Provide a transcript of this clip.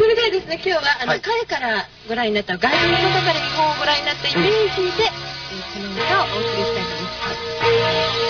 れでですね、今日は彼からご覧になった外国の方から日本をご覧になったイメージでこの歌をお送りしたいと思います。